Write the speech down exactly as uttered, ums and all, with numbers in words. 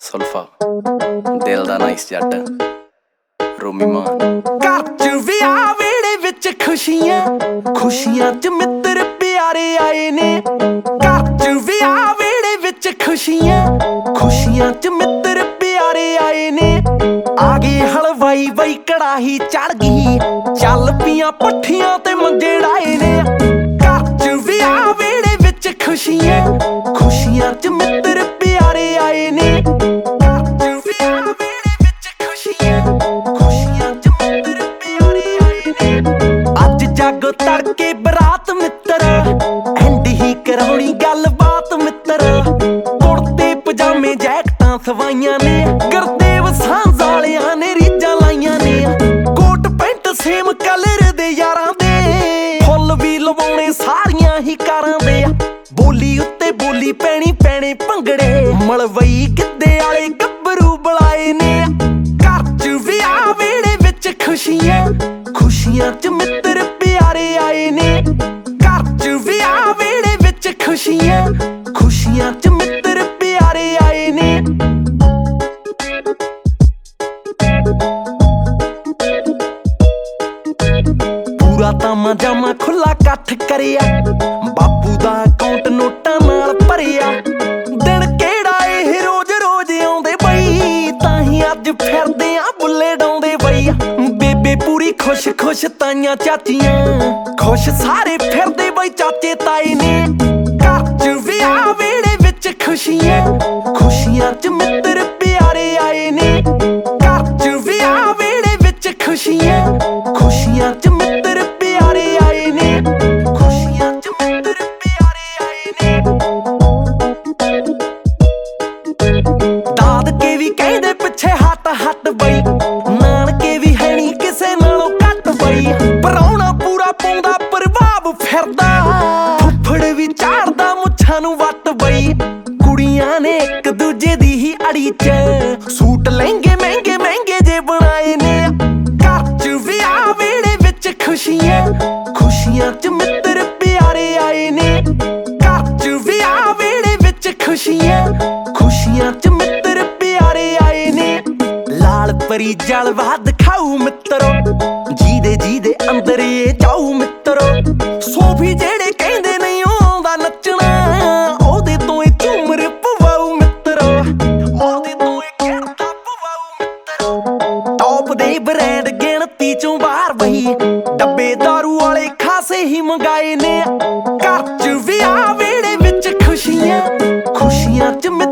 ਸੁਲਫਾ ਦਿਲ ਦਾ ਨਾਈਸ ਜੱਟ ਰੋਮੀ ਮਾਨ। ਘਰ ਚ ਵਿਆਹ ਵੇੜੇ ਵਿੱਚ ਖੁਸ਼ੀਆਂ ਖੁਸ਼ੀਆਂ ਚ ਮਿੱਤਰ ਪਿਆਰੇ ਆਏ ਨੇ। ਘਰ ਚ ਵਿਆਹ ਵੇੜੇ ਵਿੱਚ ਖੁਸ਼ੀਆਂ ਖੁਸ਼ੀਆਂ ਚ ਮਿੱਤਰ ਪਿਆਰੇ ਆਏ ਨੇ। ਆ ਗਈ ਹਲਵਾਈ ਬਈ ਕੜਾਹੀ ਚੜ ਗਈ ਚੱਲ ਪੀਆਂ ਪੱਠੀਆਂ ਤੇ ਮੰਜੇ ਡਾਏ ਨੇ। ਘਰ ਚ ਵਿਆਹ ਵੇੜੇ ਵਿੱਚ ਖੁਸ਼ੀਆਂ ਖੁਸ਼ੀਆਂ ਚ ਮਿੱਤਰ ਪਿਆਰੇ ਆਏ ਨੇ। ਘਰ ਚ ਵਿਆਹ ਵੇੜੇ ਵਿੱਚ ਖੁਸ਼ੀਆਂ ਖੁਸ਼ੀਆਂ ਚ ਮਿੱਤਰ ਪਿਆਰੇ ਆਏ ਨੇ। ਅੱਜ ਜਾਗੋ ਤੜਕੇ ਬਰਾਤ ਮਿੱਤਰ ਐਂਡ ਹੀ ਕਰਾਉਣੀ ਗੱਲਬਾਤ ਮਿੱਤਰ। ਕੁੜਤੇ ਪਜਾਮੇ ਜੈਕਟਾਂ ਸਵਾਈਆਂ ਨੇ ਗੁਰਦੇਵ ਸਾਂਝ ਵਾਲਿਆਂ ਨੇ ਰੀਝਾਂ ਲਾਈਆਂ ਨੇ। ਕੋਟ ਪੈਂਟ ਸੇਮ ਕਲਰ ਦੇ ਯਾਰਾਂ ਦੇ ਫੁੱਲ ਵੀ ਲਵਾਉਣੇ ਸਾਰੀਆਂ ਹੀ ਕਾਰਾਂ ਦੇ। ਬੋਲੀ ਉੱਤੇ ਬੋਲੀ ਪੈਣੀ ਪੈਣੇ ਭੰਗੜੇ ਮਲਵਈ ਗਿੱਧੇ ਵਾਲੇ ਗੱਭਰੂ ਬੁਲਾਏ ਨੇ। ਘਰ ਚ ਵਿਆਹ ਵੇੜੇ ਵਿੱਚ ਖੁਸ਼ੀਆਂ ਖੁਸ਼ੀਆਂ ਚ ਮਿੱਤਰ ਪਿਆਰੇ ਆਏ ਨੇ। ਘਰ ਚ ਵਿਆਹ ਵੇੜੇ ਵਿੱਚ ਖੁਸ਼ੀਆਂ ਖੁਸ਼ੀਆਂ ਚ ਮਿੱਤਰ ਪਿਆਰੇ ਆਏ ਨੇ। ਪੂਰਾ ਤਾਮਾ ਜਾਮਾ ਖੁੱਲਾ ਇਕੱਠ ਕਰਿਆ ਬਾਪੂ ਦਾ ਅਕਾਊਂਟ ਨੋਟਾਂ ਨਾਲ ਭਰਿਆ। ਦਿਨ ਕਿਹੜਾ ਇਹ ਰੋਜ਼ ਰੋਜ਼ ਆਉਂਦੇ ਬਈ ਤਾਂ ਹੀ ਅੱਜ ਫਿਰਦੇ ਆ ਬੁੱਲੇ ਡਾਉਂਦੇ ਬਈ। ਬੇਬੇ ਪੂਰੀ ਖੁਸ਼ ਖੁਸ਼ ਤਾਈਆਂ ਚਾਚੀਆਂ ਖੁਸ਼ ਸਾਰੇ ਫਿਰਦੇ ਬਈ ਚਾਚੇ ਤਾਏ ਨੇ। ਘਰ ਚ ਵਿਆਹ ਵੇੜੇ ਵਿੱਚ ਖੁਸ਼ੀਆਂ ਖੁਸ਼ੀਆਂ ਚ ਮਿੱਤਰ ਪਿਆਰੇ ਆਏ ਨੇ। ਘਰ ਚ ਵਿਆਹ ਵੇੜੇ ਵਿੱਚ ਖੁਸ਼ੀਆਂ ਖੁਸ਼ੀਆਂ ਚ ਮਿੱਤਰ ਪਿਆਰੇ ਆਏ ਨੇ। ਖੁਸ਼ੀਆਂ ਚ ਮਿੱਤਰ ਪਿਆਰੇ ਆਏ ਨੇ। ਦਾਦਕੇ ਵੀ ਕਹਿੰਦੇ ਪਿੱਛੇ ਹੱਟ ਹੱਟ ਬਈ ਨਾਨਕੇ ਵੀ ਹੈ ਨੀ ਕਿਸੇ ਨਾਲੋਂ ਘੱਟ ਬਈ। ਪਰਾਉਣਾ ਪੂਰਾ ਪਾਉਂਦਾ ਪ੍ਰਭਾਵ ਫਿਰਦਾ ਫੁੱਫੜ ਵੀ ਝਾੜਦਾ ਮੁੱਛਾਂ ਨੂੰ ਵੱਟ ਬਈ। ਕੁੜੀਆਂ ਨੇ ਇੱਕ ਦੂਜੇ ਦੀ ਹੀ ਅੜੀ ਚ ਸੂਟ ਲਹਿੰਗੇ ਮਹਿੰਗੇ ਮਹਿੰਗੇ ਜੇ ਬਣਾਏ ਨੇ। ਘਰ ਚ ਵਿਆਹ ਵੇੜੇ ਵਿੱਚ ਖੁਸ਼ੀਆਂ ਖੁਸ਼ੀਆਂ ਚ ਮਿੱਤਰ ਪਿਆਰੇ ਆਏ ਨੇ। ਘਰ ਚ ਵਿਆਹ ਵੇੜੇ ਵਿੱਚ ਖੁਸ਼ੀਆਂ ਖੁਸ਼ੀਆਂ ਚ ਮਿੱਤਰ ਪਿਆਰੇ ਆਏ ਨੇ। ਲਾਲ ਪਰੀ ਜਲਵਾ ਦਿਖਾਊ ਮਿੱਤਰੋ ਜੀਦੇ ਜੀਦੇ ਅੰਦਰ ਇਹ ਜਾਊ ਮਿੱਤਰੋ। ਸੋਫੀ ਜਿਹੜੇ ਕਹਿੰਦੇ ਨਹੀਂ ਆਉਂਦਾ ਨੱਚਣਾ ਉਹਦੇ ਤੋਂ ਇਹ ਝੂਮਰ ਪਵਾਊ ਮਿੱਤਰੋ। ਉਹਦੇ ਤੋਂ ਇਹ ਗਿਣਦਾ ਪਵਾਊ ਮਿੱਤਰੋ। ਟੌਪ ਦੇ ਬ੍ਰਾਂਡ ਗਿਣਤੀ ਚੋਂ ਬਾਹਰ ਬਈ ਡੱਬੇ ਦਾਰੂ ਵਾਲੇ ਖਾਸੇ ਹੀ ਮੰਗਾਏ ਨੇ। ਘਰ ਚ ਵਿਆਹ ਵੇੜੇ ਵਿੱਚ ਖੁਸ਼ੀਆਂ ਖੁਸ਼ੀਆਂ ਚ